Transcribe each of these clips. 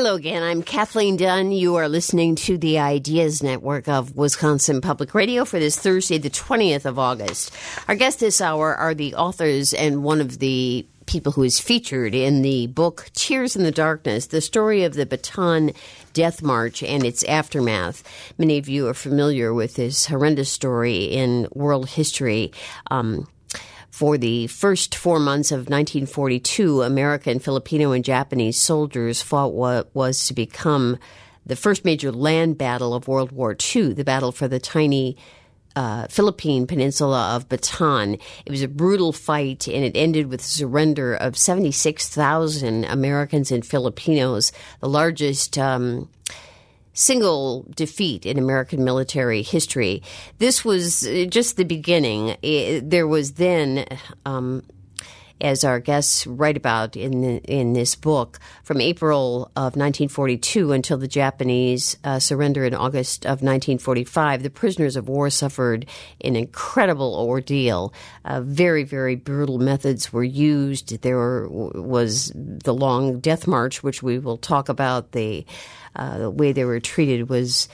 Hello again. I'm Kathleen Dunn. You are listening to the Ideas Network of Wisconsin Public Radio for this Thursday, the 20th of August. Our guests this hour are the authors and one of the people who is featured in the book Tears in the Darkness, the story of the Bataan Death March and its aftermath. Many of you are familiar with this horrendous story in world history. For the first 4 months of 1942, American, Filipino, and Japanese soldiers fought what was to become the first major land battle of World War II, the battle for the tiny Philippine peninsula of Bataan. It was a brutal fight, and it ended with the surrender of 76,000 Americans and Filipinos, the largest single defeat in American military history. This was just the beginning. There was then, as our guests write about in this book, from April of 1942 until the Japanese surrender in August of 1945, the prisoners of war suffered an incredible ordeal. Very, very brutal methods were used. There was the long death march, which we will talk about. The way they were treated was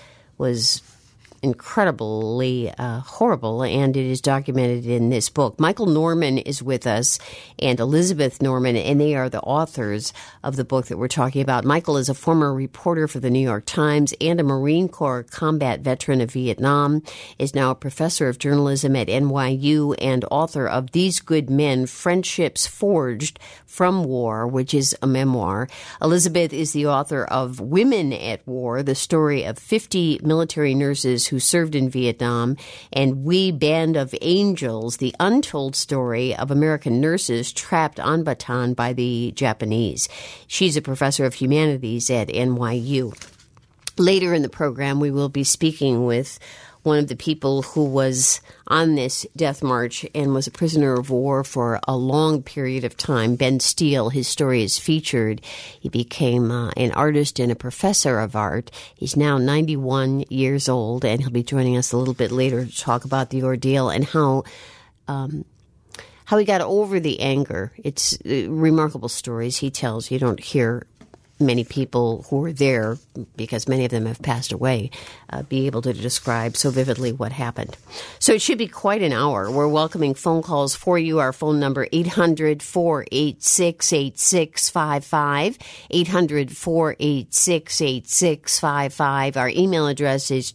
incredibly horrible, and it is documented in this book. Michael Norman is with us, and Elizabeth Norman, and they are the authors of the book that we're talking about. Michael is a former reporter for the New York Times and a Marine Corps combat veteran of Vietnam, is now a professor of journalism at NYU and author of These Good Men, Friendships Forged from War, which is a memoir. Elizabeth is the author of Women at War, the story of 50 military nurses who served in Vietnam, and We Band of Angels, the untold story of American nurses trapped on Bataan by the Japanese. She's a professor of humanities at NYU. Later in the program, we will be speaking with one of the people who was on this death march and was a prisoner of war for a long period of time. Ben Steele, his story is featured. He became an artist and a professor of art. He's now 91 years old, and he'll be joining us a little bit later to talk about the ordeal and how he got over the anger. It's remarkable stories he tells. You don't hear many people who were there, because many of them have passed away, be able to describe so vividly what happened. So it should be quite an hour. We're welcoming phone calls for you. Our phone number, 800-486-8655, 800-486-8655. Our email address is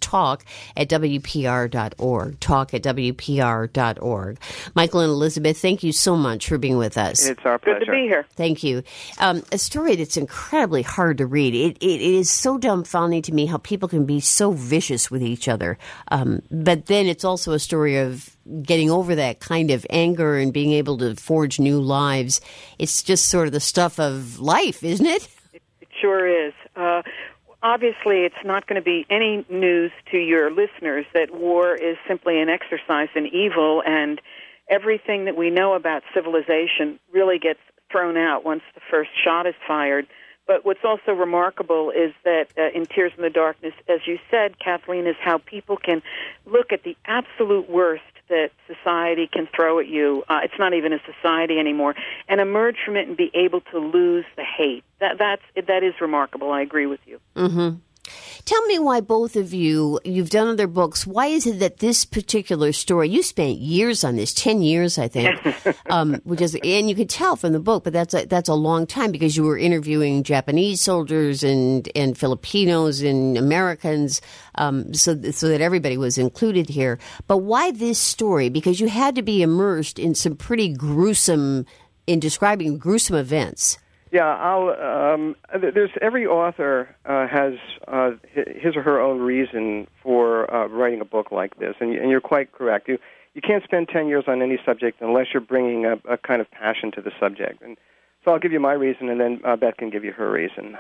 talk@wpr.org, talk@wpr.org. Michael and Elizabeth, thank you so much for being with us. It's our pleasure. Good to be here. Thank you. A story that's incredibly hard to read. It is so dumbfounding to me how people can be so vicious with each other. But then it's also a story of getting over that kind of anger and being able to forge new lives. It's just sort of the stuff of life, isn't it? It sure is. Obviously, it's not going to be any news to your listeners that war is simply an exercise in evil, and everything that we know about civilization really gets thrown out once the first shot is fired. But what's also remarkable is that in Tears in the Darkness, as you said, Kathleen, is how people can look at the absolute worst that society can throw at you. It's not even a society anymore, and emerge from it and be able to lose the hate. That is remarkable. I agree with you. Mm-hmm. Tell me why both of you've done other books. Why is it that this particular story, you spent years on this, 10 years, I think, which is, and you could tell from the book, but that's a long time because you were interviewing Japanese soldiers and Filipinos and Americans, so that everybody was included here. But why this story? Because you had to be immersed in some pretty gruesome, in describing gruesome events. Yeah, there's every author has his or her own reason for writing a book like this, and you're quite correct. You can't spend 10 years on any subject unless you're bringing a kind of passion to the subject. And so I'll give you my reason, and then Beth can give you her reason.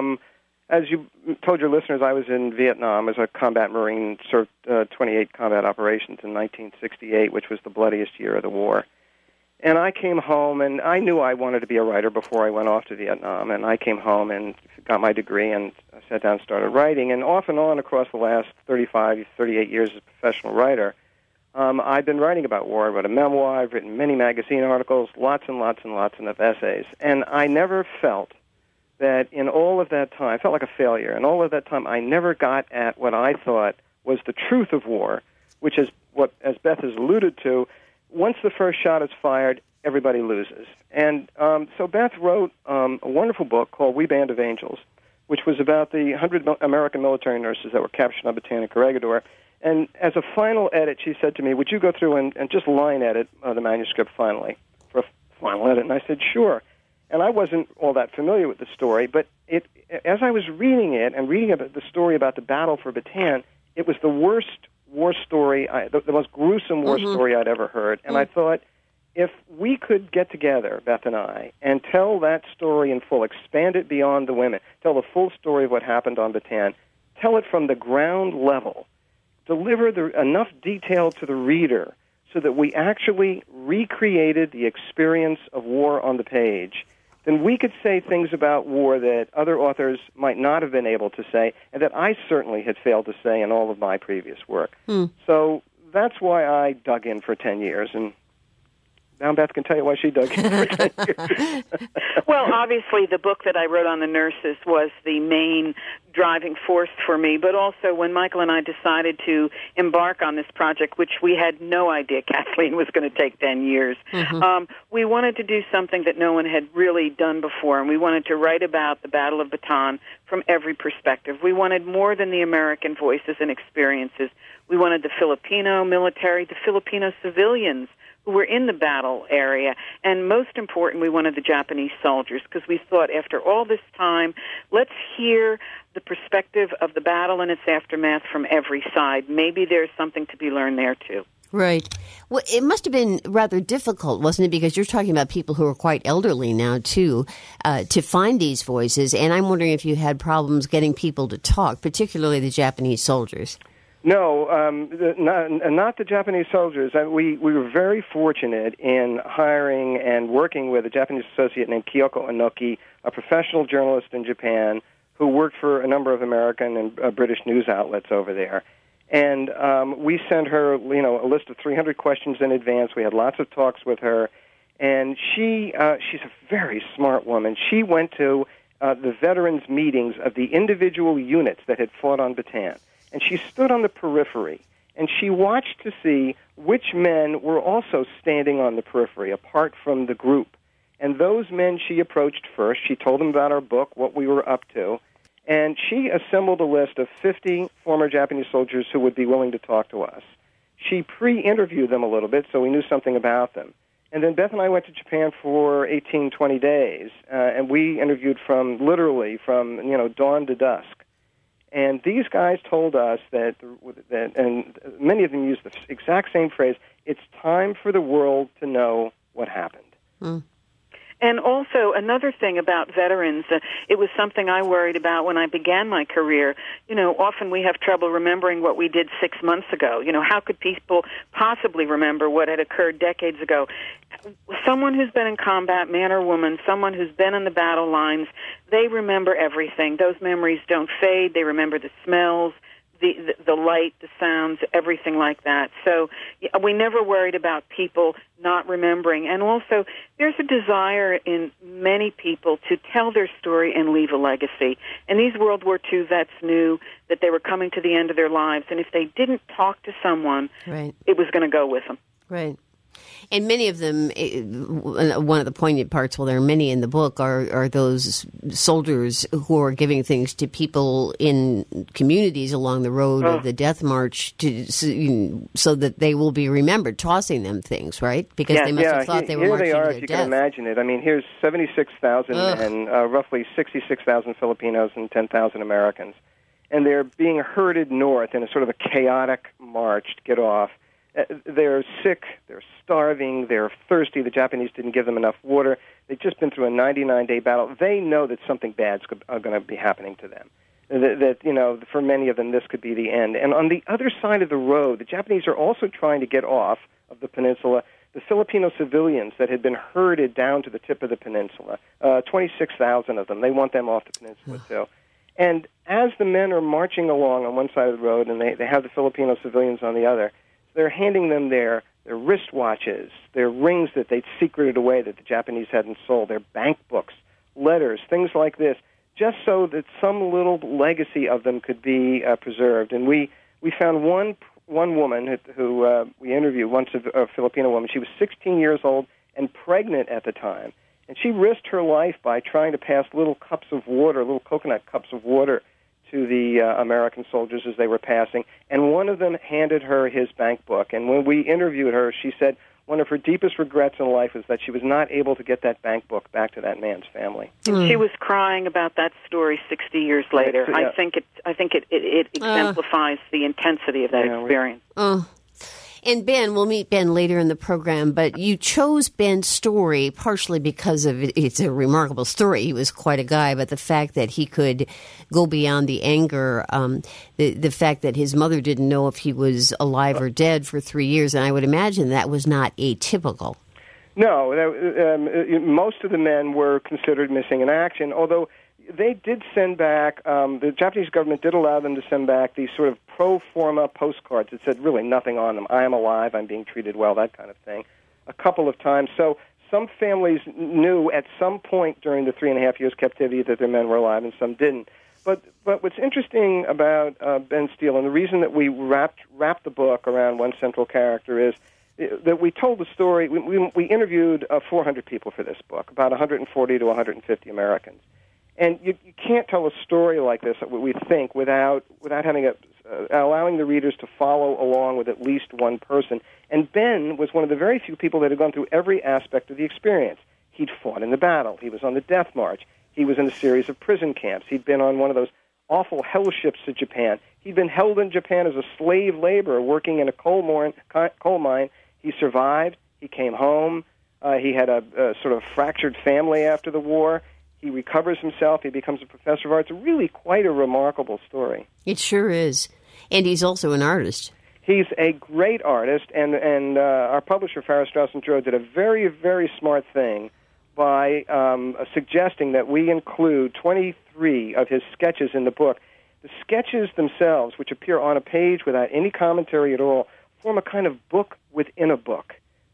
As you told your listeners, I was in Vietnam as a combat Marine, served 28 combat operations in 1968, which was the bloodiest year of the war. And I came home, and I knew I wanted to be a writer before I went off to Vietnam. And I came home and got my degree and sat down and started writing. And off and on across the last 38 years as a professional writer, I've been writing about war. I wrote a memoir. I've written many magazine articles, lots and lots and lots of essays. And I never felt that in all of that time, I felt like a failure. In all of that time, I never got at what I thought was the truth of war, which is what, as Beth has alluded to, once the first shot is fired, everybody loses. And so Beth wrote a wonderful book called We Band of Angels, which was about the 100 American military nurses that were captured on Bataan and Corregidor. And as a final edit, she said to me, would you go through and just line edit the manuscript finally for a final edit? And I said, sure. And I wasn't all that familiar with the story, but as I was reading it and reading about the story about the battle for Bataan, it was the worst war story, the most gruesome war story I'd ever heard. And I thought, if we could get together, Beth and I, and tell that story in full, expand it beyond the women, tell the full story of what happened on Bataan, tell it from the ground level, deliver enough detail to the reader so that we actually recreated the experience of war on the page, then we could say things about war that other authors might not have been able to say, and that I certainly had failed to say in all of my previous work. So that's why I dug in for 10 years, and now Beth can tell you why she dug in for 10 years. Well, obviously the book that I wrote on the nurses was the main driving force for me, but also when Michael and I decided to embark on this project, which we had no idea, Kathleen, was going to take 10 years, we wanted to do something that no one had really done before, and we wanted to write about the Battle of Bataan from every perspective. We wanted more than the American voices and experiences. We wanted the Filipino military, the Filipino civilians who were in the battle area, and most important, we wanted the Japanese soldiers, because we thought after all this time, let's hear the perspective of the battle and its aftermath from every side. Maybe there's something to be learned there, too. Right. Well, it must have been rather difficult, wasn't it? Because you're talking about people who are quite elderly now, too, to find these voices, and I'm wondering if you had problems getting people to talk, particularly the Japanese soldiers. No, not the Japanese soldiers. We were very fortunate in hiring and working with a Japanese associate named Kyoko Inoki, a professional journalist in Japan who worked for a number of American and British news outlets over there. And we sent her, a list of 300 questions in advance. We had lots of talks with her, and she's a very smart woman. She went to the veterans' meetings of the individual units that had fought on Bataan. And she stood on the periphery, and she watched to see which men were also standing on the periphery, apart from the group. And those men she approached first. She told them about our book, what we were up to, and she assembled a list of 50 former Japanese soldiers who would be willing to talk to us. She pre-interviewed them a little bit so we knew something about them. And then Beth and I went to Japan for 18, 20 days, and we interviewed literally from dawn to dusk. And these guys told us that, and many of them used the exact same phrase, it's time for the world to know what happened. And also, another thing about veterans, it was something I worried about when I began my career. Often we have trouble remembering what we did 6 months ago. How could people possibly remember what had occurred decades ago? Someone who's been in combat, man or woman, someone who's been in the battle lines, they remember everything. Those memories don't fade. They remember the smells, the light, the sounds, everything like that. So we never worried about people not remembering. And also, there's a desire in many people to tell their story and leave a legacy. And these World War II vets knew that they were coming to the end of their lives, and if they didn't talk to someone, it was going to go with them. Right. And many of them, one of the poignant parts, well, there are many in the book, are those soldiers who are giving things to people in communities along the road of the death march so that they will be remembered, tossing them things, right? Because they must have thought they were marching to their death. Here they are, if you can imagine it. I mean, here's 76,000 and roughly 66,000 Filipinos and 10,000 Americans. And they're being herded north in a sort of a chaotic march to get off. They're sick, they're starving, they're thirsty. The Japanese didn't give them enough water. They've just been through a 99-day battle. They know that something bad's going to be happening to them. That, for many of them, this could be the end. And on the other side of the road, the Japanese are also trying to get off of the peninsula the Filipino civilians that had been herded down to the tip of the peninsula, 26,000 of them. They want them off the peninsula, too. And as the men are marching along on one side of the road and they have the Filipino civilians on the other, they're handing them their wristwatches, their rings that they'd secreted away that the Japanese hadn't sold, their bank books, letters, things like this, just so that some little legacy of them could be preserved. And we found one woman who we interviewed, once a Filipino woman. She was 16 years old and pregnant at the time. And she risked her life by trying to pass little cups of water, little coconut cups of water, to the American soldiers as they were passing. And one of them handed her his bank book. And when we interviewed her, she said one of her deepest regrets in life was that she was not able to get that bank book back to that man's family. And she was crying about that story 60 years later. Yeah. I think it exemplifies the intensity of that experience. And Ben, we'll meet Ben later in the program, but you chose Ben's story partially because of it's a remarkable story. He was quite a guy, but the fact that he could go beyond the anger, the fact that his mother didn't know if he was alive or dead for 3 years, and I would imagine that was not atypical. No, most of the men were considered missing in action, although they did send back, the Japanese government did allow them to send back these sort of pro forma postcards that said really nothing on them. I am alive, I'm being treated well, that kind of thing, a couple of times. So some families knew at some point during the 3.5 years captivity that their men were alive, and some didn't. But what's interesting about Ben Steele, and the reason that we wrapped the book around one central character, is that we told the story. We interviewed 400 people for this book, about 140 to 150 Americans. And you can't tell a story like this, we think, without having allowing the readers to follow along with at least one person. And Ben was one of the very few people that had gone through every aspect of the experience. He'd fought in the battle. He was on the death march. He was in a series of prison camps. He'd been on one of those awful hell ships to Japan. He'd been held in Japan as a slave laborer working in a coal mine. He survived. He came home. He had a sort of fractured family after the war. He recovers himself. He becomes a professor of art. It's really quite a remarkable story. It sure is. And he's also an artist. He's a great artist, and our publisher, Farrar, Straus & Giroux, did a very, very smart thing by suggesting that we include 23 of his sketches in the book. The sketches themselves, which appear on a page without any commentary at all, form a kind of book within a book.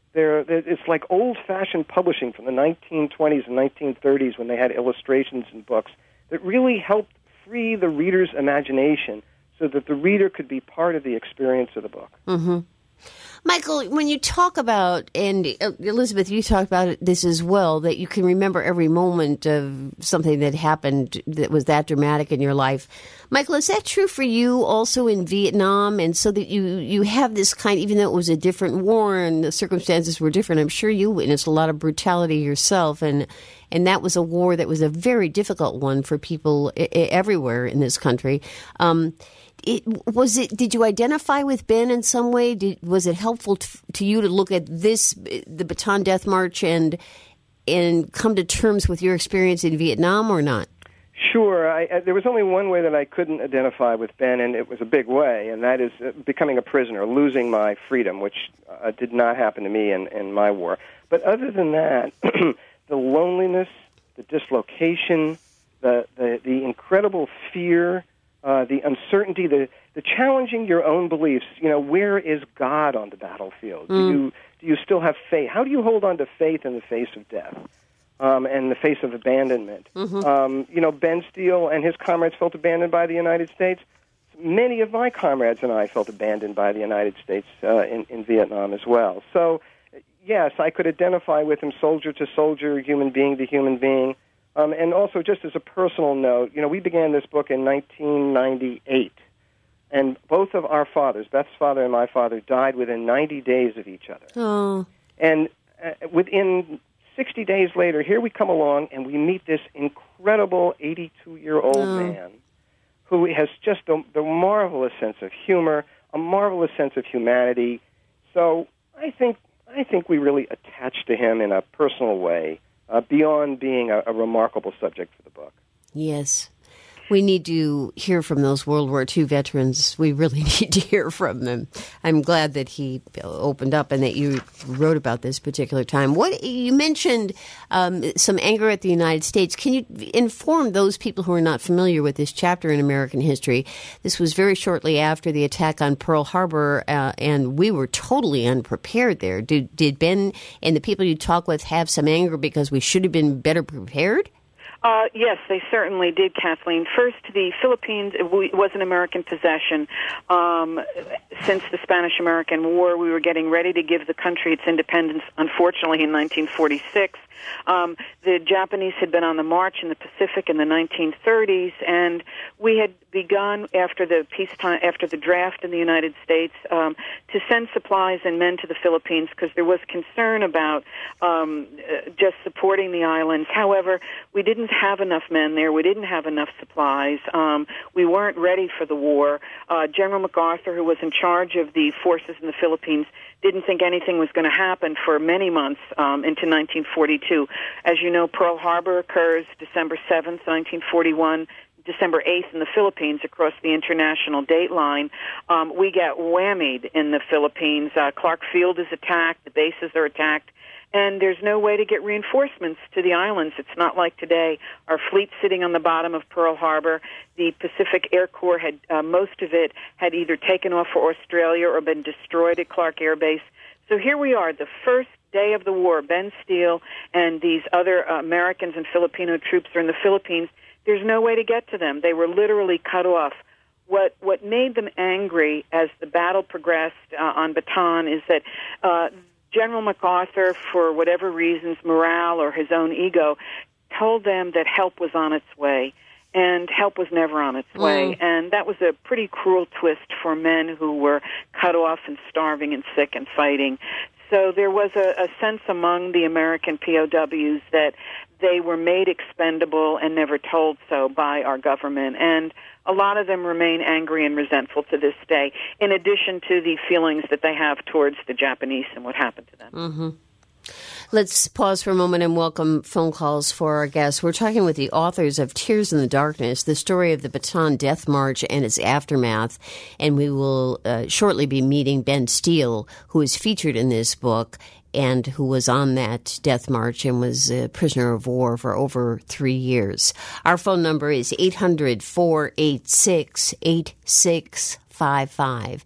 It's like old-fashioned publishing from the 1920s and 1930s when they had illustrations in books that really helped free the reader's imagination so that the reader could be part of the experience of the book. Mm-hmm. Michael, when you talk about, and Elizabeth, you talked about this as well, that you can remember every moment of something that happened that was that dramatic in your life. Michael, is that true for you also in Vietnam? And so that you have this kind, even though it was a different war and the circumstances were different, I'm sure you witnessed a lot of brutality yourself. And that was a war that was a very difficult one for people everywhere in this country. Did you identify with Ben in some way? Was it helpful to you to look at the Bataan Death March, and come to terms with your experience in Vietnam, or not? Sure. There was only one way that I couldn't identify with Ben, and it was a big way, and that is becoming a prisoner, losing my freedom, which did not happen to me in my war. But other than that, the loneliness, the dislocation, the incredible fear, the uncertainty, the challenging your own beliefs. Where is God on the battlefield? Do you still have faith? How do you hold on to faith in the face of death, and the face of abandonment? Mm-hmm. Ben Steele and his comrades felt abandoned by the United States. Many of my comrades and I felt abandoned by the United States in Vietnam as well. So, yes, I could identify with him, soldier to soldier, human being to human being. And also, just as a personal note, we began this book in 1998, and both of our fathers, Beth's father and my father, died within 90 days of each other. Oh. And within 60 days later, here we come along, and we meet this incredible 82-year-old man who has just the marvelous sense of humor, a marvelous sense of humanity. So I think we really attach to him in a personal way. Beyond being a remarkable subject for the book. Yes. We need to hear from those World War II veterans. We really need to hear from them. I'm glad that he opened up and that you wrote about this particular time. You mentioned some anger at the United States. Can you inform those people who are not familiar with this chapter in American history? This was very shortly after the attack on Pearl Harbor, and we were totally unprepared there. Did Ben and the people you talk with have some anger because we should have been better prepared? Yes, they certainly did, Kathleen. First, the Philippines was an American possession. Since the Spanish-American War, we were getting ready to give the country its independence, unfortunately, in 1946. The Japanese had been on the march in the Pacific in the 1930s, and we had begun after the peacetime, after the draft in the United States, to send supplies and men to the Philippines because there was concern about just supporting the islands. However, we didn't have enough men there. We didn't have enough supplies. We weren't ready for the war. General MacArthur, who was in charge of the forces in the Philippines, didn't think anything was going to happen for many months into 1942. As you know, Pearl Harbor occurs December 7th, 1941, December 8th in the Philippines across the international date line. We get whammied in the Philippines. Clark Field is attacked. The bases are attacked. And there's no way to get reinforcements to the islands. It's not like today. Our fleet's sitting on the bottom of Pearl Harbor. The Pacific Air Corps had, most of it had either taken off for Australia or been destroyed at Clark Air Base. So here we are, the first day of the war. Ben Steele and these other Americans and Filipino troops are in the Philippines. There's no way to get to them. They were literally cut off. What made them angry as the battle progressed on Bataan is that General MacArthur, for whatever reasons, morale or his own ego, told them that help was on its way, and help was never on its way. And that was a pretty cruel twist for men who were cut off and starving and sick and fighting. So there was a sense among the American POWs that they were made expendable and never told so by our government. And a lot of them remain angry and resentful to this day, in addition to the feelings that they have towards the Japanese and what happened to them. Mm-hmm. Let's pause for a moment and welcome phone calls for our guests. We're talking with the authors of Tears in the Darkness, the story of the Bataan Death March and its aftermath. And we will shortly be meeting Ben Steele, who is featured in this book and who was on that death march and was a prisoner of war for over 3 years. Our phone number is 800-486-8655.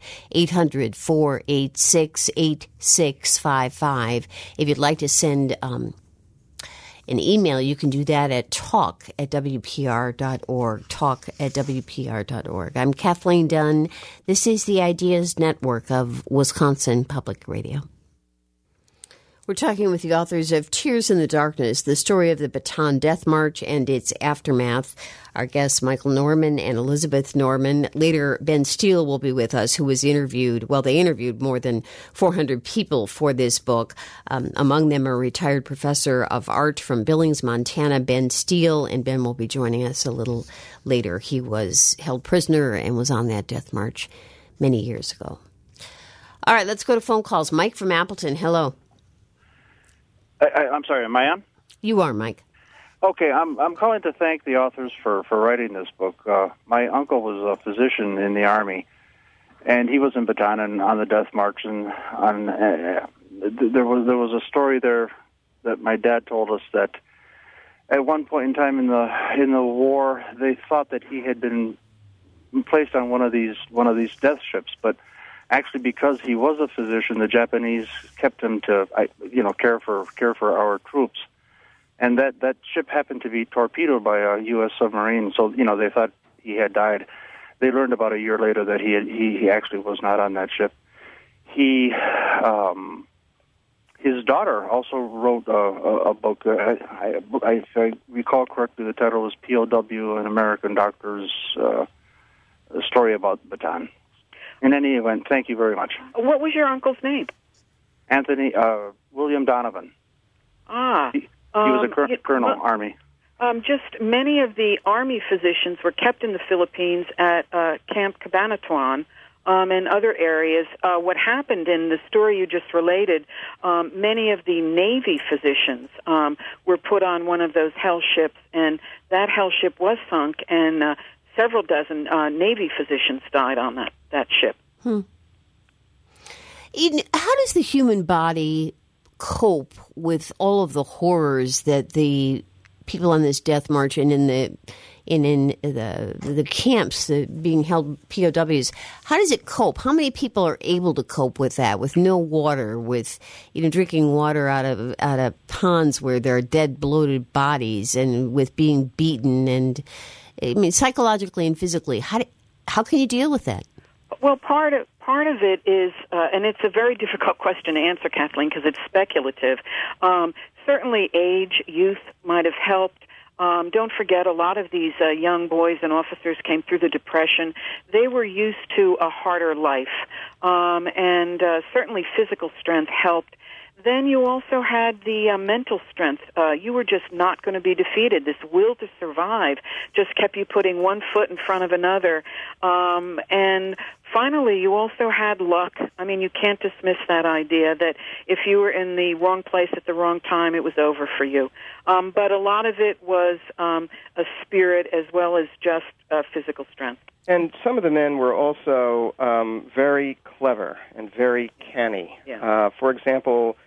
800-486-8655. If you'd like to send an email, you can do that at talk@wpr.org, talk@wpr.org. I'm Kathleen Dunn. This is the Ideas Network of Wisconsin Public Radio. We're talking with the authors of Tears in the Darkness, the story of the Bataan Death March and its aftermath. Our guests, Michael Norman and Elizabeth Norman. Later, Ben Steele will be with us, who was interviewed. Well, they interviewed more than 400 people for this book. Among them, a retired professor of art from Billings, Montana, Ben Steele, and Ben will be joining us a little later. He was held prisoner and was on that death march many years ago. All right, let's go to phone calls. Mike from Appleton, hello. I'm sorry, am I on? You are, Mike. Okay, I'm calling to thank the authors for writing this book. My uncle was a physician in the Army, and he was in Bataan and on the death march. And there was a story there that my dad told us that at one point in time in the war, they thought that he had been placed on one of these death ships, but actually, because he was a physician, the Japanese kept him to, care for our troops, and that ship happened to be torpedoed by a U.S. submarine. So, they thought he had died. They learned about a year later that he actually was not on that ship. His daughter also wrote a book. If I recall correctly, the title was POW, an American Doctor's story about Bataan. In any event, thank you very much. What was your uncle's name? Anthony William Donovan. He was a colonel, Army. Just many of the Army physicians were kept in the Philippines at Camp Cabanatuan and other areas. What happened in the story you just related, many of the Navy physicians were put on one of those hell ships, and that hell ship was sunk, and several dozen Navy physicians died on that ship. Eden, how does the human body cope with all of the horrors that the people on this death march and in the in the camps being held POWs. How does it cope? How many people are able to cope with that, with no water, with drinking water out of ponds where there are dead, bloated bodies, and with being beaten, and psychologically and physically? How can you deal with that? Well, part of it is, and it's a very difficult question to answer, Kathleen, because it's speculative. Certainly, age, youth might have helped. Don't forget, a lot of these young boys and officers came through the Depression. They were used to a harder life, and certainly physical strength helped. Then you also had the mental strength. You were just not going to be defeated. This will to survive just kept you putting one foot in front of another. And finally, you also had luck. I mean, you can't dismiss that idea that if you were in the wrong place at the wrong time, it was over for you. But a lot of it was a spirit as well as just physical strength. And some of the men were also very clever and very canny. Yeah. For example,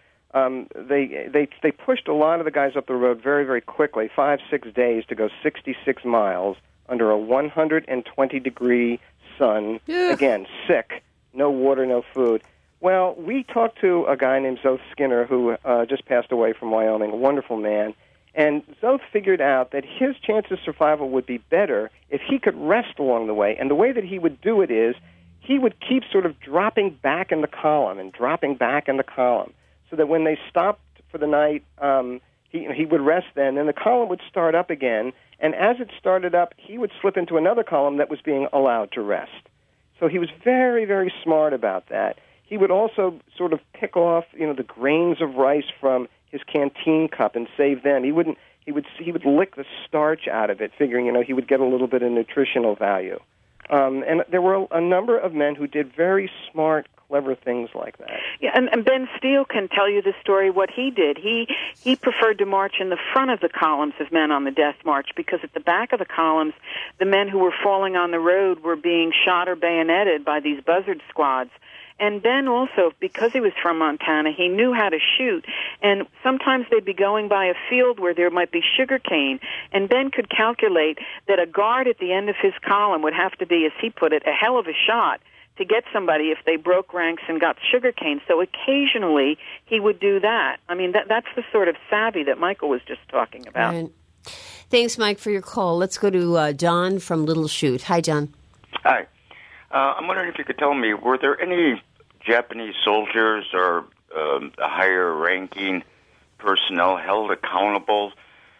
they pushed a lot of the guys up the road very, very quickly, 5-6 days to go 66 miles under a 120-degree sun. Yeah. Again, sick, no water, no food. Well, we talked to a guy named Zoth Skinner who just passed away from Wyoming, a wonderful man. And Zoth figured out that his chance of survival would be better if he could rest along the way. And the way that he would do it is he would keep sort of dropping back in the column and dropping back in the column so that when they stopped for the night, he would rest then, and the column would start up again. And as it started up, he would slip into another column that was being allowed to rest. So he was very, very smart about that. He would also sort of pick off, the grains of rice from his canteen cup and save them. He would lick the starch out of it, figuring, he would get a little bit of nutritional value. And there were a number of men who did very smart, clever things like that. Yeah, and Ben Steele can tell you the story, what he did. He preferred to march in the front of the columns of men on the death march because at the back of the columns, the men who were falling on the road were being shot or bayoneted by these buzzard squads. And Ben also, because he was from Montana, he knew how to shoot. And sometimes they'd be going by a field where there might be sugar cane. And Ben could calculate that a guard at the end of his column would have to be, as he put it, a hell of a shot to get somebody if they broke ranks and got sugar cane. So occasionally he would do that. I mean, that's the sort of savvy that Michael was just talking about. Right. Thanks, Mike, for your call. Let's go to John from Little Chute. Hi, John. Hi. I'm wondering if you could tell me, were there any Japanese soldiers or higher-ranking personnel held accountable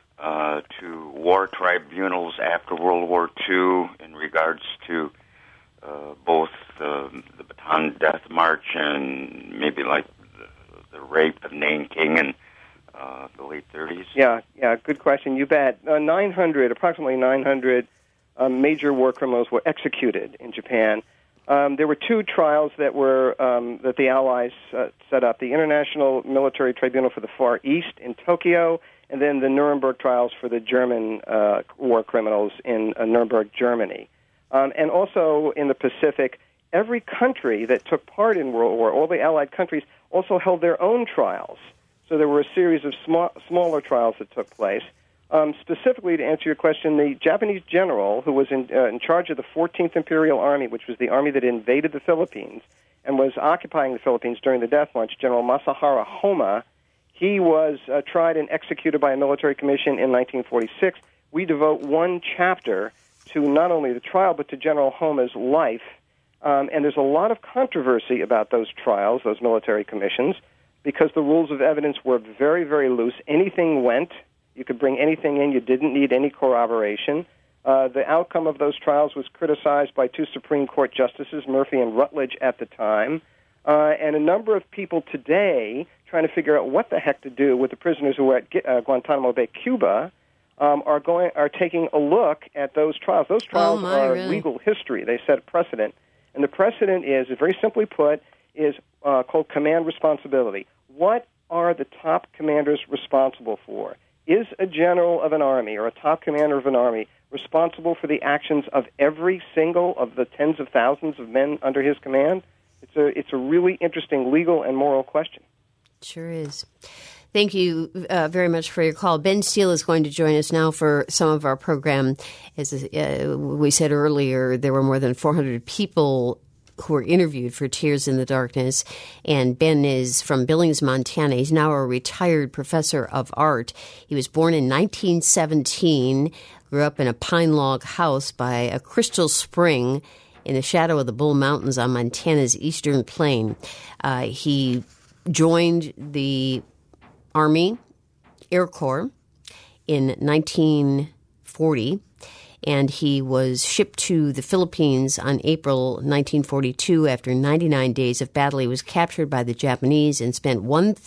to war tribunals after World War II in regards to both the Bataan Death March and maybe like the rape of Nanking in the late 30s? Yeah, good question. You bet. Approximately 900 major war criminals were executed in Japan. There were two trials that were that the Allies set up: the International Military Tribunal for the Far East in Tokyo, and then the Nuremberg trials for the German war criminals in Nuremberg, Germany. And also in the Pacific, every country that took part in World War, all the Allied countries, also held their own trials. So there were a series of smaller trials that took place. Specifically, to answer your question, the Japanese general who was in charge of the 14th Imperial Army, which was the army that invaded the Philippines and was occupying the Philippines during the Death March, General Masahara Homma, he was tried and executed by a military commission in 1946. We devote one chapter to not only the trial, but to General Homma's life. And there's a lot of controversy about those trials, those military commissions, because the rules of evidence were very, very loose. Anything went. You could bring anything in. You didn't need any corroboration. The outcome of those trials was criticized by two Supreme Court justices, Murphy and Rutledge, at the time. And a number of people today trying to figure out what the heck to do with the prisoners who were at Guantanamo Bay, Cuba, are taking a look at those trials. Those trials are legal history. They set a precedent. And the precedent is, very simply put, is called command responsibility. What are the top commanders responsible for? Is a general of an army or a top commander of an army responsible for the actions of every single of the tens of thousands of men under his command? It's a really interesting legal and moral question. Sure is. Thank you very much for your call. Ben Steele is going to join us now for some of our program. As we said earlier, there were more than 400 people who were interviewed for Tears in the Darkness. And Ben is from Billings, Montana. He's now a retired professor of art. He was born in 1917, grew up in a pine log house by a crystal spring in the shadow of the Bull Mountains on Montana's eastern plain. He joined the Army Air Corps in 1940, and he was shipped to the Philippines on April 1942. After 99 days of battle, he was captured by the Japanese and spent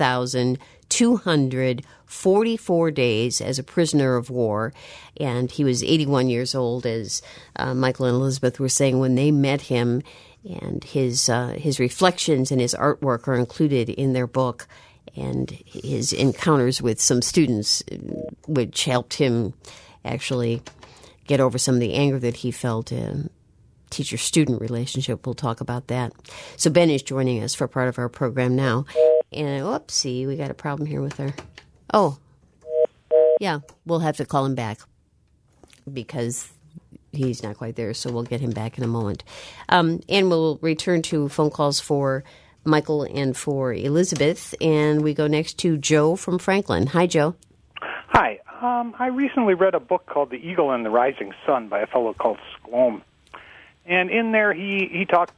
1,244 days as a prisoner of war. And he was 81 years old, as Michael and Elizabeth were saying when they met him. And his reflections and his artwork are included in their book, and his encounters with some students, which helped him actually get over some of the anger that he felt. Teacher-student relationship, we'll talk about that. So Ben is joining us for part of our program now. And whoopsie, we got a problem here with our... Oh, yeah, we'll have to call him back because he's not quite there, so we'll get him back in a moment. And we'll return to phone calls for Michael and for Elizabeth, and we go next to Joe from Franklin. Hi, Joe. Hi. I recently read a book called The Eagle and the Rising Sun by a fellow called Sklom. And in there he talked...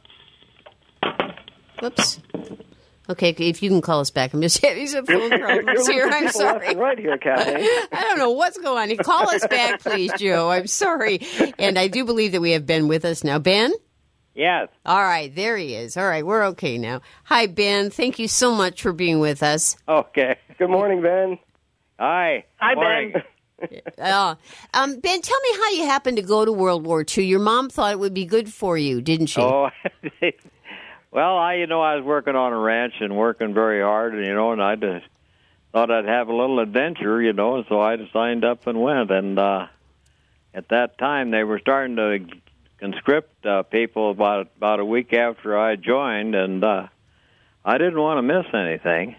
Whoops. Okay, if you can call us back. I'm just having some phone problems here. I'm sorry. Right here, Kathy. I don't know what's going on. Call us back, please, Joe. I'm sorry. And I do believe that we have Ben with us now. Ben? Yes. All right, there he is. All right, we're okay now. Hi, Ben. Thank you so much for being with us. Okay. Good morning, Ben. Hi. Hi, Morning. Ben. Ben, tell me how you happened to go to World War II. Your mom thought it would be good for you, didn't she? Oh, well, I was working on a ranch and working very hard, and I just thought I'd have a little adventure, so I just signed up and went. And at that time, they were starting to conscript people about a week after I joined, and I didn't want to miss anything.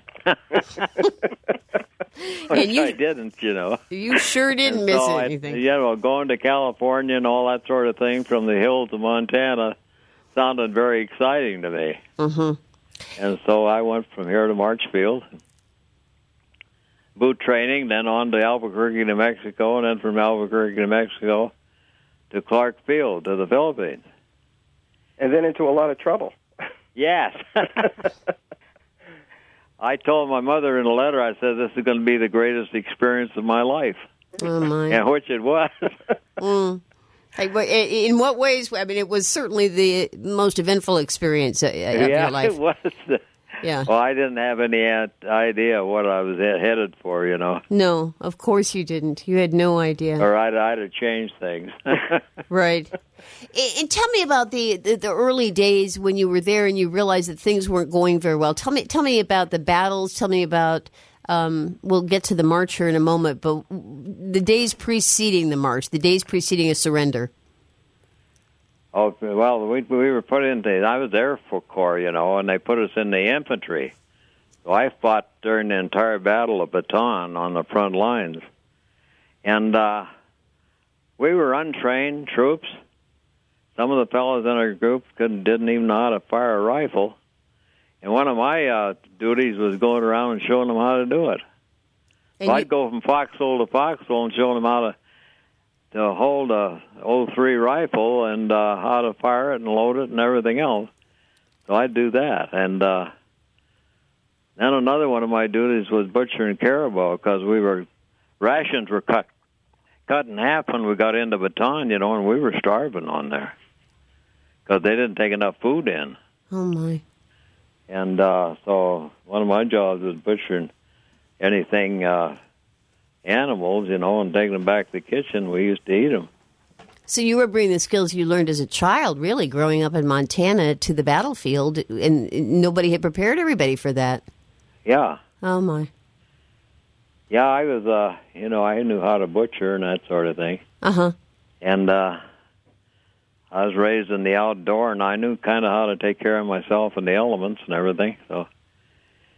And I didn't, You sure didn't miss anything. Going to California and all that sort of thing from the hills of Montana sounded very exciting to me. Mm-hmm. And so I went from here to Marchfield, boot training, then on to Albuquerque, New Mexico, and then from Albuquerque, New Mexico, to Clark Field, to the Philippines. And then into a lot of trouble. Yes. I told my mother in a letter, I said, this is going to be the greatest experience of my life. Oh, my. And which it was. In what ways? I mean, it was certainly the most eventful experience of your life. It was. Yeah. Well, I didn't have any idea what I was headed for, No, of course you didn't. You had no idea. Or I'd have changed things. Right. And tell me about the early days when you were there and you realized that things weren't going very well. Tell me about the battles. Tell me about. We'll get to the march here in a moment, but the days preceding the march, the days preceding a surrender. Oh, well, we were put into, I was Air Corps, and they put us in the infantry. So I fought during the entire Battle of Bataan on the front lines. And we were untrained troops. Some of the fellows in our group didn't even know how to fire a rifle. And one of my duties was going around and showing them how to do it. So I'd go from foxhole to foxhole and show them how to hold a 03 rifle and how to fire it and load it and everything else. So I'd do that. And then another one of my duties was butchering caribou because rations were cut in half when we got into Bataan, and we were starving on there because they didn't take enough food in. Oh, my. And so one of my jobs was butchering anything, animals, and taking them back to the kitchen. We used to eat them. So you were bringing the skills you learned as a child, really, growing up in Montana, to the battlefield, and nobody had prepared everybody for that. Yeah. Oh, my. Yeah, I was, I knew how to butcher and that sort of thing. Uh-huh. And I was raised in the outdoor, and I knew kind of how to take care of myself and the elements and everything. So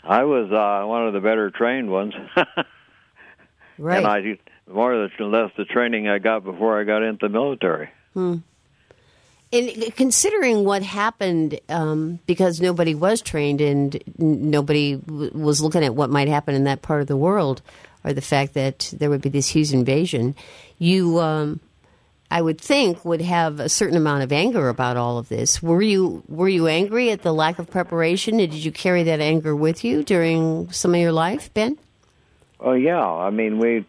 I was one of the better trained ones. Right. And more or less the training I got before I got into the military. And considering what happened, because nobody was trained and nobody was looking at what might happen in that part of the world, or the fact that there would be this huge invasion, you, I would think, would have a certain amount of anger about all of this. Were you angry at the lack of preparation? And did you carry that anger with you during some of your life, Ben? Well, yeah. I mean, we're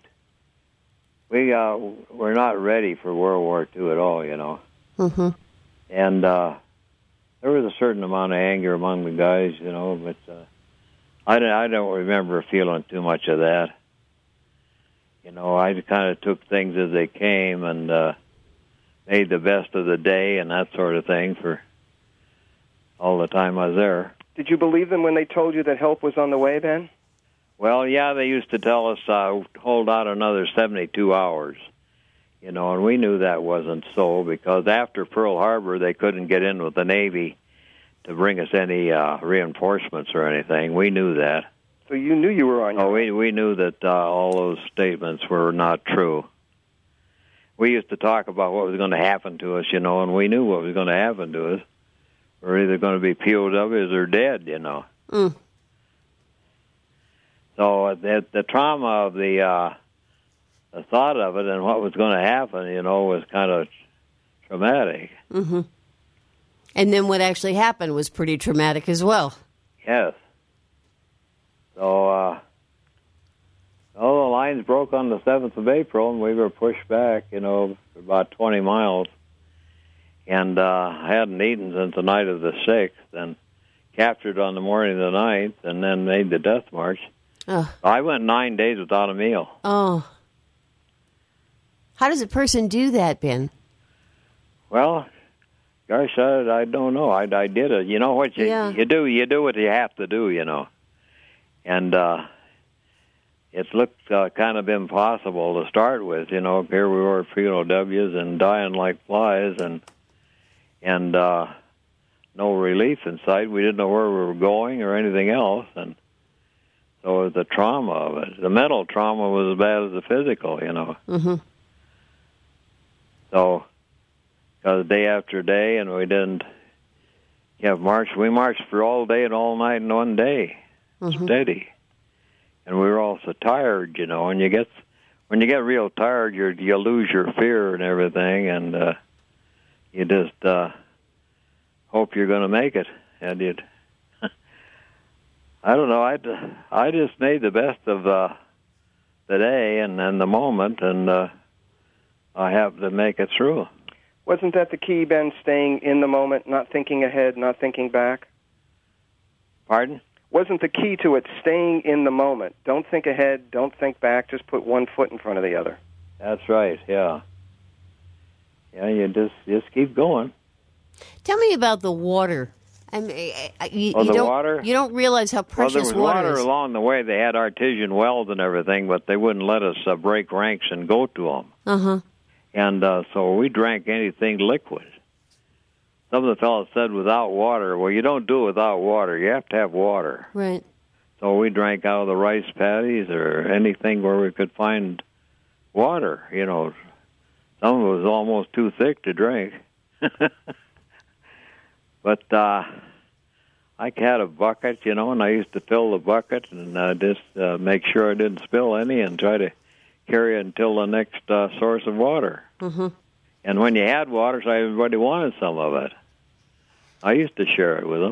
not ready for World War II at all, you know. Mm-hmm. And there was a certain amount of anger among the guys, you know, but I don't remember feeling too much of that. You know, I kind of took things as they came and made the best of the day and that sort of thing for all the time I was there. Did you believe them when they told you that help was on the way, Ben? Well, yeah, they used to tell us hold out another 72 hours. You know, and we knew that wasn't so because after Pearl Harbor, they couldn't get in with the Navy to bring us any reinforcements or anything. We knew that. So you knew you were on your own? We knew that all those statements were not true. We used to talk about what was going to happen to us, you know, and we knew what was going to happen to us. We're either going to be POWs or dead, you know. Mm. So the trauma of the thought of it and what was going to happen, you know, was kind of traumatic. Mm-hmm. And then what actually happened was pretty traumatic as well. Yes. So, the lines broke on the 7th of April, and we were pushed back, you know, for about 20 miles. And I hadn't eaten since the night of the 6th, and captured on the morning of the 9th, and then made the death march. Oh. I went 9 days without a meal. Oh. How does a person do that, Ben? Well, gosh, I don't know. I did it. You know what you do? You do what you have to do, you know. And it looked kind of impossible to start with, you know. Here we were, POWs, and dying like flies, and no relief in sight. We didn't know where we were going or anything else, and so the trauma of it, the mental trauma was as bad as the physical, you know. Mm-hmm. So, because day after day, and we didn't have march. We marched for all day and all night in one day, steady. And we were all so tired, you know. And when you get real tired, you lose your fear and everything, and you just hope you're going to make it. And you'd, I don't know. I just made the best of the day and the moment, and I happened to make it through. Wasn't that the key, Ben, staying in the moment, not thinking ahead, not thinking back? Pardon? Wasn't the key to it staying in the moment? Don't think ahead, don't think back, just put one foot in front of the other. That's right, yeah. Yeah, you just keep going. Tell me about the water. I mean, water? You don't realize how precious water is. Well, there was water is. along the way. They had artesian wells and everything, but they wouldn't let us break ranks and go to them. Uh-huh. And so we drank anything liquid. Some of the fellows said without water. Well, you don't do it without water. You have to have water. Right. So we drank out of the rice paddies or anything where we could find water, you know. Some of it was almost too thick to drink. But I had a bucket, you know, and I used to fill the bucket and just make sure I didn't spill any and try to carry it until the next source of water. Mm-hmm. And when you had water, so everybody wanted some of it. I used to share it with them.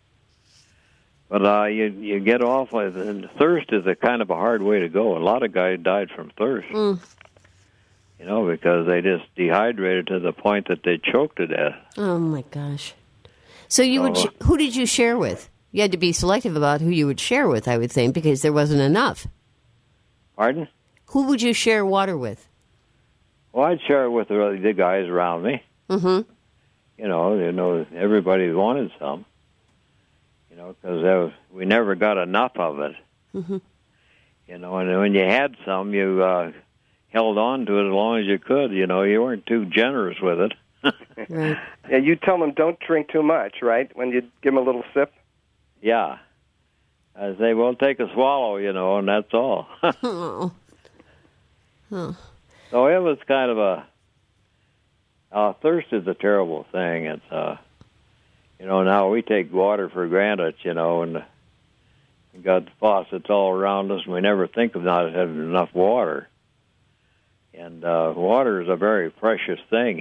But you get off with, and thirst is a kind of a hard way to go. A lot of guys died from thirst. Mm. You know, because they just dehydrated to the point that they choked to death. Oh, my gosh. So who did you share with? You had to be selective about who you would share with, I would think, because there wasn't enough. Pardon? Who would you share water with? Well, I'd share it with the guys around me. Mm-hmm. You know, everybody wanted some. You know, because we never got enough of it. Mm-hmm. You know, and when you had some, you held on to it as long as you could. You know, you weren't too generous with it. Right. Yeah, you tell them don't drink too much, right? When you give them a little sip. Yeah. I say, well, take a swallow, and that's all. Oh. Oh. So it was kind of thirst is a terrible thing. It's, now we take water for granted, and we got the faucets all around us, and we never think of not having enough water. And water is a very precious thing,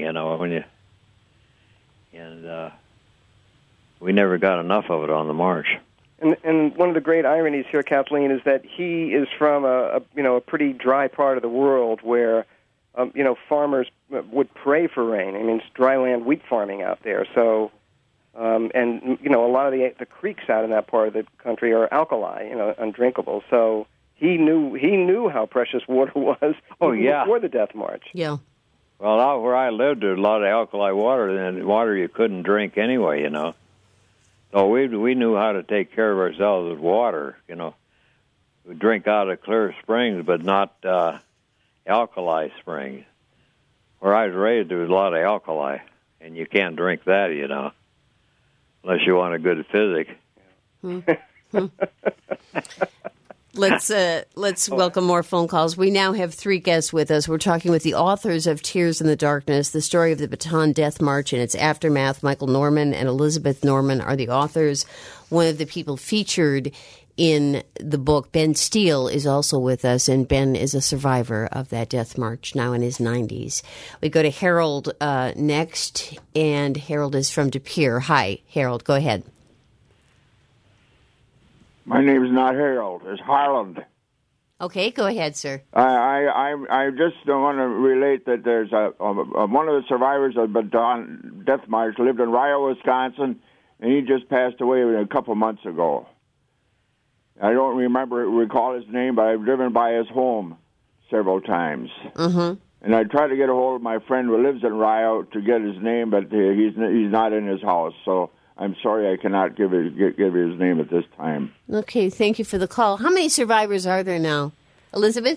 we never got enough of it on the marsh. And one of the great ironies here, Kathleen, is that he is from a pretty dry part of the world where farmers would pray for rain. I mean, it's dry land wheat farming out there. So, and a lot of the creeks out in that part of the country are alkali, undrinkable. So he knew how precious water was. Before the Death March. Yeah. Well, out where I lived, there's a lot of alkali water, and water you couldn't drink anyway, So we knew how to take care of ourselves with water, We drink out of clear springs, but not alkali springs. Where I was raised, there was a lot of alkali, and you can't drink that, unless you want a good physic. Let's welcome more phone calls. We now have 3 guests with us. We're talking with the authors of Tears in the Darkness, the story of the Bataan Death March and its aftermath. Michael Norman and Elizabeth Norman are the authors. One of the people featured in the book, Ben Steele, is also with us, and Ben is a survivor of that death march, now in his 90s. We go to Harold next, and Harold is from De Pere. Hi, Harold, go ahead. My name is not Harold. It's Harland. Okay, go ahead, sir. I just want to relate that there's one of the survivors of the Bataan Death March lived in Ryo, Wisconsin, and he just passed away a couple months ago. I don't recall his name, but I've driven by his home several times. Mm-hmm. And I tried to get a hold of my friend who lives in Ryo to get his name, but he's not in his house, so I'm sorry I cannot give his name at this time. Okay, thank you for the call. How many survivors are there now? Elizabeth?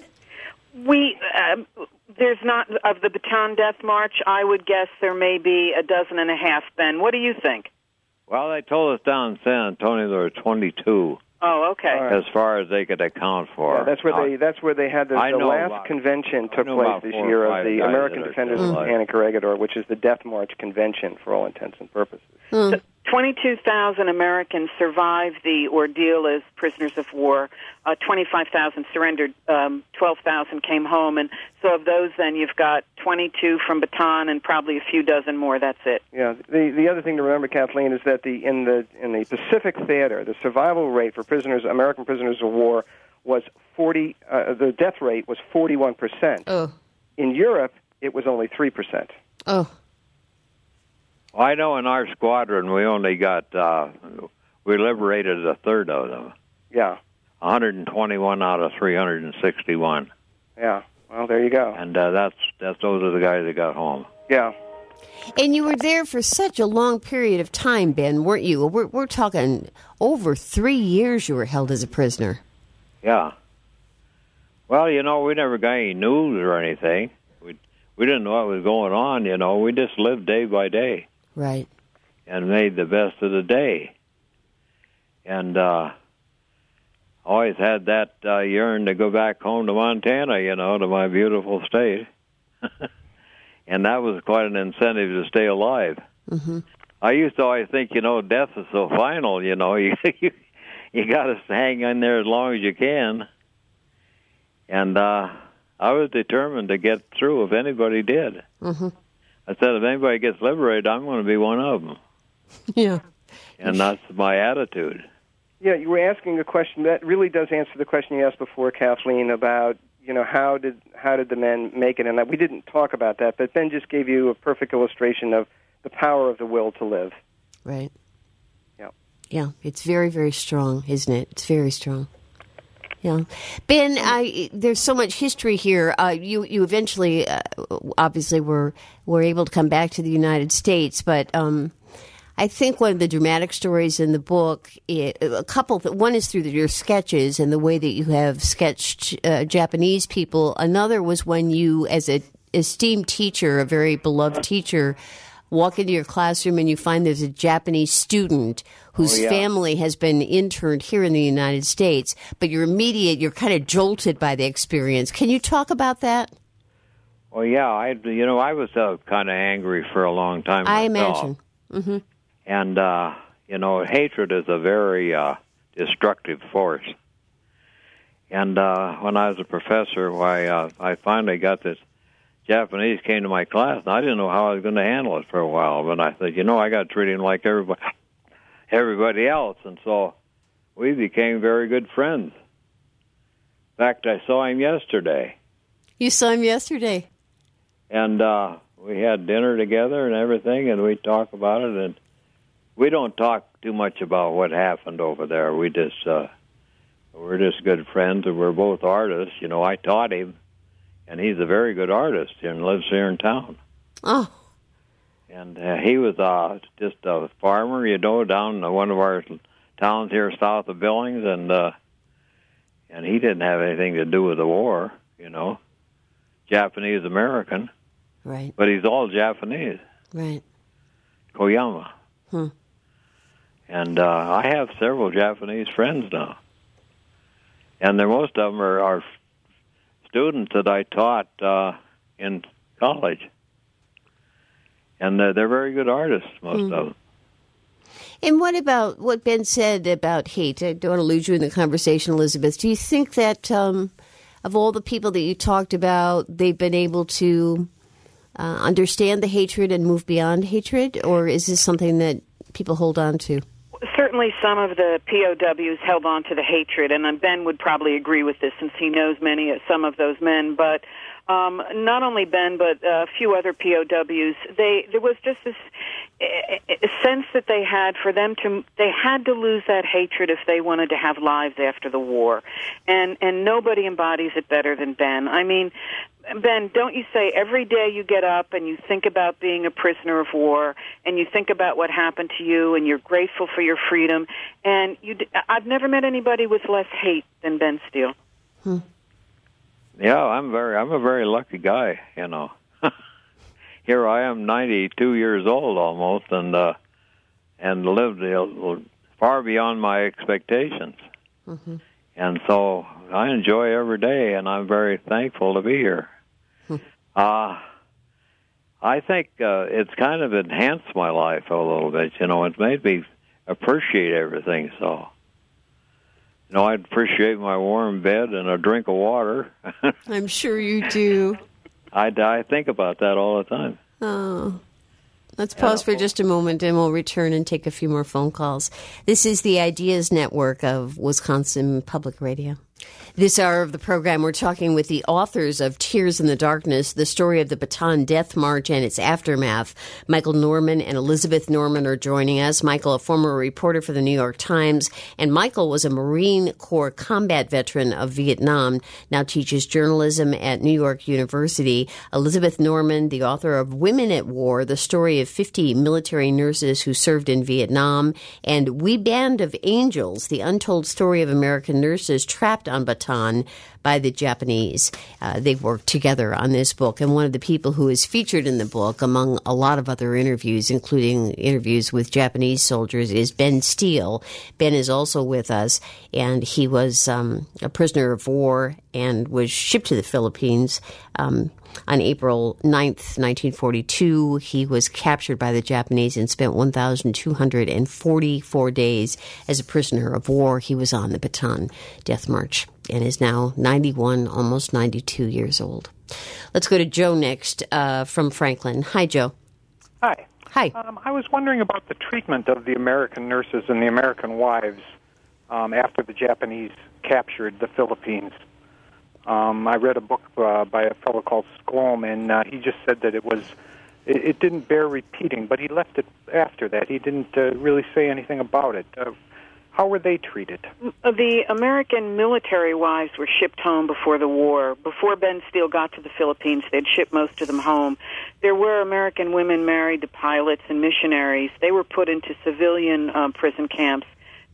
There's not, of the Bataan Death March, I would guess there may be 12, Ben. What do you think? Well, they told us down in San Antonio there were 22. Oh, okay. As far as they could account for. Yeah, that's where they had the last convention took place this year of the American Defenders of Anna Corregidor, which is the Death March convention for all intents and purposes. So 22,000 Americans survived the ordeal as prisoners of war. 25,000 surrendered. 12,000 came home, and so of those, then you've got 22 from Bataan and probably a few dozen more. That's it. Yeah. The other thing to remember, Kathleen, is that in the Pacific Theater, the survival rate for American prisoners of war was 40. The death rate was 41%. Oh. In Europe, it was only 3%. Oh. I know in our squadron we only got, we liberated a third of them. Yeah. 121 out of 361. Yeah. Well, there you go. And those are the guys that got home. Yeah. And you were there for such a long period of time, Ben, weren't you? We're talking over 3 years you were held as a prisoner. Yeah. Well, we never got any news or anything. We didn't know what was going on, We just lived day by day. Right. And made the best of the day. And always had that yearn to go back home to Montana, to my beautiful state. And that was quite an incentive to stay alive. Mm-hmm. I used to always think, death is so final, you got to hang in there as long as you can. And I was determined to get through if anybody did. Mm-hmm. I said, if anybody gets liberated, I'm going to be one of them. Yeah. And that's my attitude. Yeah, you were asking a question that really does answer the question you asked before, Kathleen, about, how did the men make it? And we didn't talk about that, but Ben just gave you a perfect illustration of the power of the will to live. Right. Yeah. Yeah, it's very, very strong, isn't it? It's very strong. Yeah. Ben, there's so much history here. You eventually, obviously, were able to come back to the United States, but I think one of the dramatic stories in the book, one is through your sketches and the way that you have sketched Japanese people. Another was when you, as an esteemed teacher, a very beloved teacher, walk into your classroom and you find there's a Japanese student whose family has been interned here in the United States, but you're kind of jolted by the experience. Can you talk about that? Well, yeah, I was kind of angry for a long time myself. I imagine. Mm-hmm. And, hatred is a very destructive force. And when I was a professor, I finally got this Japanese came to my class, and I didn't know how I was going to handle it for a while. But I said, I got to treat him like everybody else. And so we became very good friends. In fact, I saw him yesterday. You saw him yesterday? And we had dinner together and everything, and we talked about it. And we don't talk too much about what happened over there. We're just good friends, and we're both artists. I taught him. And he's a very good artist and lives here in town. Oh. And he was just a farmer, down in one of our towns here south of Billings, and he didn't have anything to do with the war, Japanese American. Right. But he's all Japanese. Right. Koyama. And I have several Japanese friends now. And most of them are students that I taught in college. And they're very good artists, most of them. And what about what Ben said about hate? I don't want to lose you in the conversation, Elizabeth. Do you think that of all the people that you talked about, they've been able to understand the hatred and move beyond hatred? Or is this something that people hold on to? Certainly some of the POWs held on to the hatred, and Ben would probably agree with this since he knows some of those men. But not only Ben, but a few other POWs, there was just this sense that they had to lose that hatred if they wanted to have lives after the war. And nobody embodies it better than Ben. I mean, Ben, don't you say every day you get up and you think about being a prisoner of war and you think about what happened to you and you're grateful for your freedom, and I've never met anybody with less hate than Ben Steele. Yeah, I'm a very lucky guy, Here I am, 92 years old almost, and lived far beyond my expectations. Mm-hmm. And so I enjoy every day, and I'm very thankful to be here. I think it's kind of enhanced my life a little bit. It's made me appreciate everything. So, I appreciate my warm bed and a drink of water. I'm sure you do. I think about that all the time. Oh. Let's pause for just a moment, and we'll return and take a few more phone calls. This is the Ideas Network of Wisconsin Public Radio. This hour of the program, we're talking with the authors of Tears in the Darkness, the story of the Bataan Death March and its aftermath. Michael Norman and Elizabeth Norman are joining us. Michael, a former reporter for the New York Times, and Michael was a Marine Corps combat veteran of Vietnam, now teaches journalism at New York University. Elizabeth Norman, the author of Women at War, the story of 50 military nurses who served in Vietnam, and We Band of Angels, the untold story of American nurses trapped on Bataan by the Japanese. They worked together on this book, and one of the people who is featured in the book, among a lot of other interviews, including interviews with Japanese soldiers, is Ben Steele. Ben is also with us, and he was a prisoner of war and was shipped to the Philippines. On April 9th, 1942, he was captured by the Japanese and spent 1,244 days as a prisoner of war. He was on the Bataan Death March and is now 91, almost 92 years old. Let's go to Joe next from Franklin. Hi, Joe. Hi. Hi. I was wondering about the treatment of the American nurses and the American wives after the Japanese captured the Philippines. I read a book by a fellow called Sklom, and he just said that it didn't bear repeating, but he left it after that. He didn't really say anything about it. How were they treated? The American military wives were shipped home before the war. Before Ben Steele got to the Philippines, they'd shipped most of them home. There were American women married to pilots and missionaries. They were put into civilian prison camps.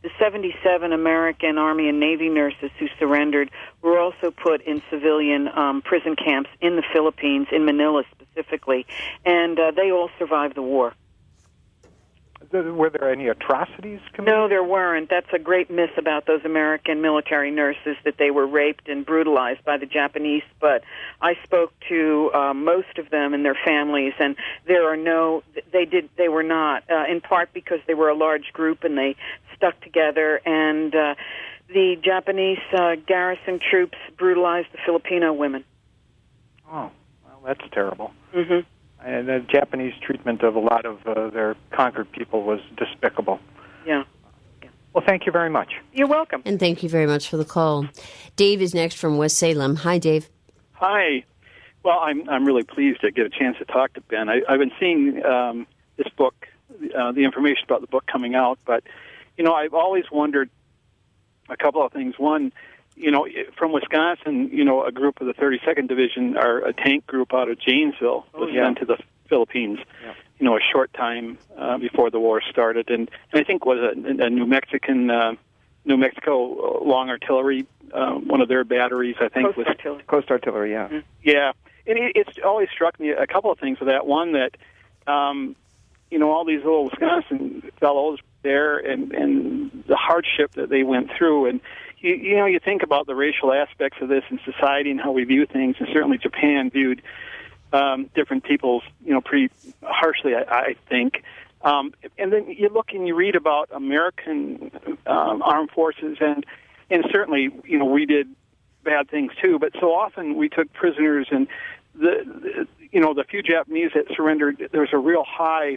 the 77 American Army and Navy nurses who surrendered were also put in civilian prison camps in the Philippines, in Manila specifically, and they all survived the war. Were there any atrocities committed? No, there weren't. That's a great myth about those American military nurses, that they were raped and brutalized by the Japanese. But I spoke to most of them and their families, and there are no. They were not. In part because they were a large group and they stuck together. And the Japanese garrison troops brutalized the Filipino women. Oh, well, that's terrible. Mm-hmm. And the Japanese treatment of a lot of their conquered people was despicable. Yeah. Well, thank you very much. You're welcome. And thank you very much for the call. Dave is next from West Salem. Hi, Dave. Hi. Well, I'm really pleased to get a chance to talk to Ben. I've been seeing this book, the information about the book coming out, but, I've always wondered a couple of things. One, from Wisconsin, a group of the 32nd Division, a tank group out of Janesville, was sent to the Philippines, a short time before the war started. And I think was a New Mexico long artillery, one of their batteries, I think. Coast Artillery, yeah. Mm-hmm. Yeah. And it's always struck me a couple of things with that. One, that, all these little Wisconsin fellows there and the hardship that they went through. And, you think about the racial aspects of this in society and how we view things, and certainly Japan viewed different peoples, pretty harshly, I think. And then you look and you read about American armed forces, and certainly, we did bad things too. But so often we took prisoners, and the few Japanese that surrendered, there was a real high.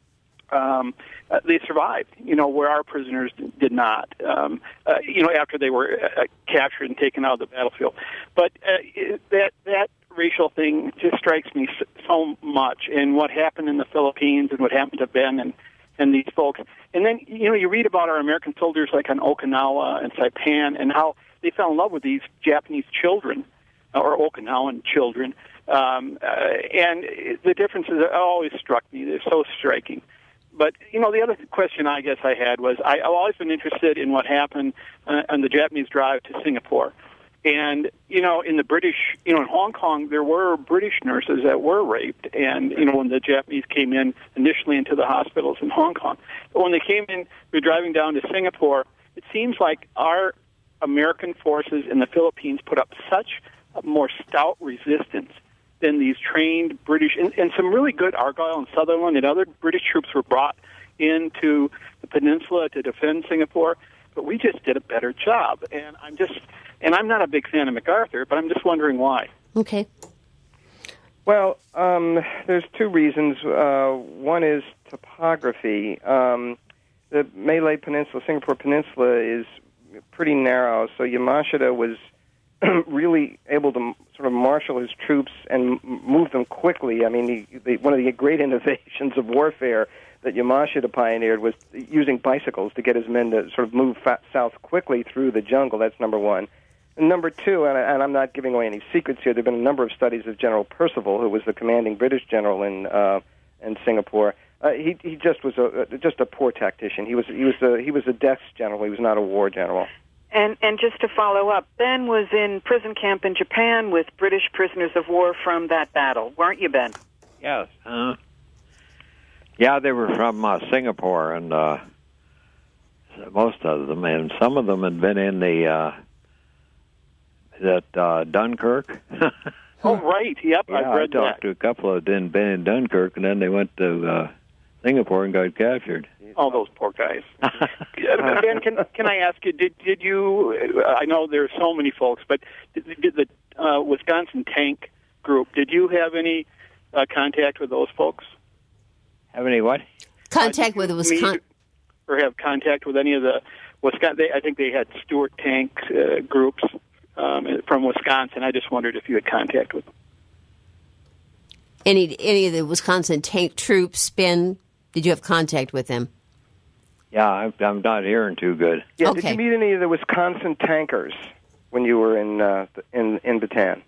They survived, where our prisoners did not, after they were captured and taken out of the battlefield. But that racial thing just strikes me so much, and what happened in the Philippines and what happened to Ben and these folks. And then, you read about our American soldiers like on Okinawa and Saipan, and how they fell in love with these Japanese children, or Okinawan children. And the differences always struck me. They're so striking. But, the other question I guess I had was I've always been interested in what happened on the Japanese drive to Singapore. And, in the British, in Hong Kong, there were British nurses that were raped. And, when the Japanese came in initially into the hospitals in Hong Kong. But when they came in, we were driving down to Singapore, it seems like our American forces in the Philippines put up such a more stout resistance than these trained British, and some really good Argyll and Sutherland and other British troops were brought into the peninsula to defend Singapore, but we just did a better job. And I'm not a big fan of MacArthur, but I'm just wondering why. Okay. Well, there's two reasons. One is topography. The Malay Peninsula, Singapore Peninsula, is pretty narrow, so Yamashita was really able to sort of marshal his troops and move them quickly. I mean, one of the great innovations of warfare that Yamashita pioneered was using bicycles to get his men to sort of move south quickly through the jungle. That's number one. And number two, and I'm not giving away any secrets here, there have been a number of studies of General Percival, who was the commanding British general in Singapore. He just was a poor tactician. He was a desk general. He was not a war general. And just to follow up, Ben was in prison camp in Japan with British prisoners of war from that battle, weren't you, Ben? Yes. Yeah, they were from Singapore, and most of them, and some of them had been in Dunkirk. Oh, right. Yep, yeah, I've read that. I talked to a couple that had been in Dunkirk, and then they went to Singapore and got captured. Oh, those poor guys. Ben, can I ask you, did you, I know there are so many folks, but did the Wisconsin tank group, did you have any contact with those folks? Have any what? Contact with Wisconsin? Or have contact with any of the Wisconsin, I think they had Stuart tank groups from Wisconsin. I just wondered if you had contact with them. Any of the Wisconsin tank troops, Ben? Did you have contact with them? Yeah, I'm not hearing too good. Yeah, okay. Did you meet any of the Wisconsin tankers when you were in Bataan?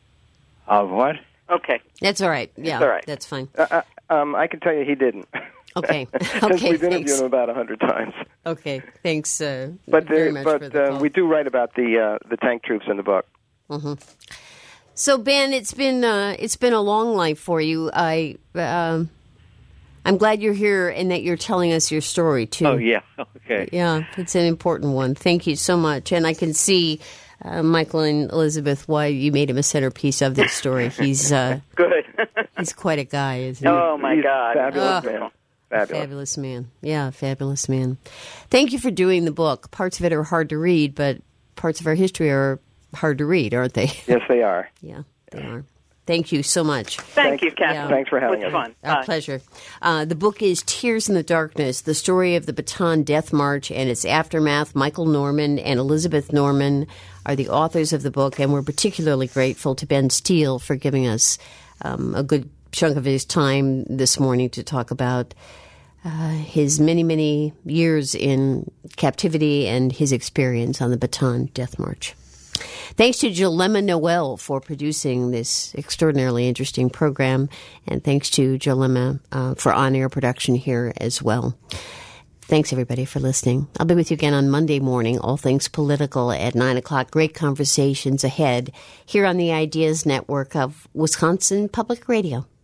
Of what? Okay. That's all right. Yeah, all right. That's fine. I can tell you he didn't. Okay. Since Okay. we've interviewed Thanks. him about 100 times. Okay. Thanks. But very much for the call. we do write about the tank troops in the book. Mm-hmm. So Ben, it's been a long life for you. I'm glad you're here and that you're telling us your story too. Oh, yeah. Okay. Yeah, it's an important one. Thank you so much. And I can see, Michael and Elizabeth, why you made him a centerpiece of this story. He's Good. he's quite a guy, isn't he? Oh, my He's God. Fabulous man. Fabulous man. Yeah, fabulous man. Thank you for doing the book. Parts of it are hard to read, but parts of our history are hard to read, aren't they? Yes, they are. Yeah, they are. Thank you so much. Thank you, Catherine. Yeah. Thanks for having It was us. fun. Our Bye. pleasure. The book is Tears in the Darkness, the story of the Bataan Death March and its aftermath. Michael Norman and Elizabeth Norman are the authors of the book, and we're particularly grateful to Ben Steele for giving us a good chunk of his time this morning to talk about his many, many years in captivity and his experience on the Bataan Death March. Thanks to Jolema Noel for producing this extraordinarily interesting program, and thanks to Jolema for on-air production here as well. Thanks, everybody, for listening. I'll be with you again on Monday morning, all things political at 9 o'clock. Great conversations ahead here on the Ideas Network of Wisconsin Public Radio.